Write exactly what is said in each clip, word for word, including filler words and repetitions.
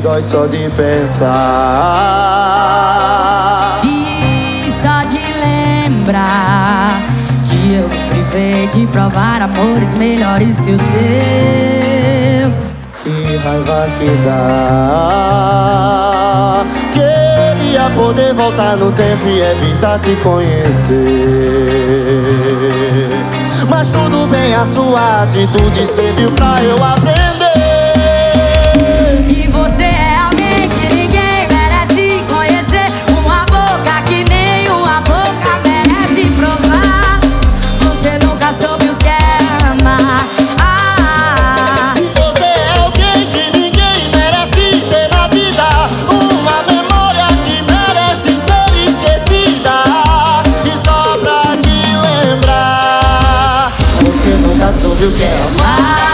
dói só de pensar. E só de lembrar que eu me privei de provar amores melhores que o seu. Que raiva que dá. Queria poder voltar no tempo e evitar te conhecer, mas tudo bem, a sua atitude serviu pra eu aprender. E você é alguém que ninguém merece conhecer, uma boca que nenhuma boca merece provar. Você nunca soube o que é amar. Ah, e você é alguém que ninguém merece ter na vida, uma memória que merece ser esquecida. E só pra te lembrar, você nunca soube o que é amar.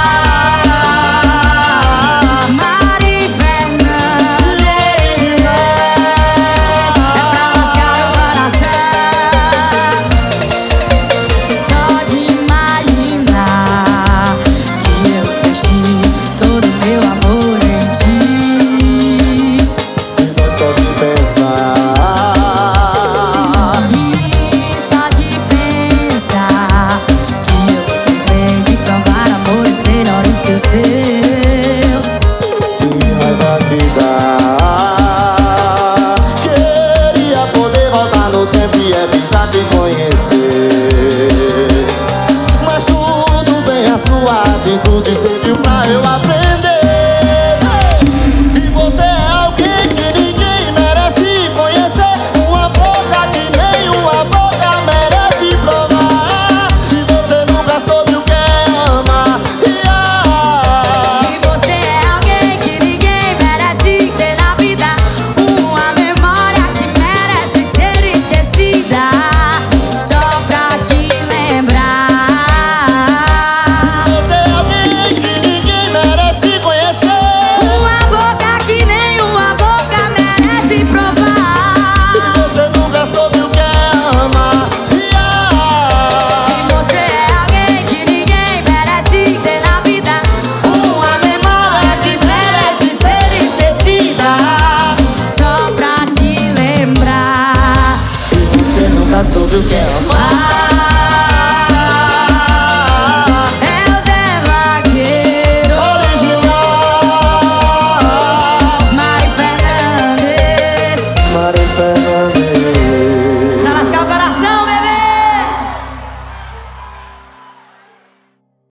Queria poder voltar no tempo e evitar te conhecer, mas tudo bem, a sua atitude serviu pra eu aprender. E você é alguém que ninguém merece conhecer, uma boca que nenhuma boca merece provar. E você nunca soube o que é amar. E você é alguém que ninguém merece ter na vida, uma memória que merece ser esquecida. Só pra te lembrar, você é alguém que ninguém merece conhecer, uma boca que nenhuma boca merece provar. e você nunca soube o que é amar. E você é alguém que ninguém merece ter na vida, uma memória que merece ser esquecida. Só pra te lembrar, E você nunca soube o que é amar.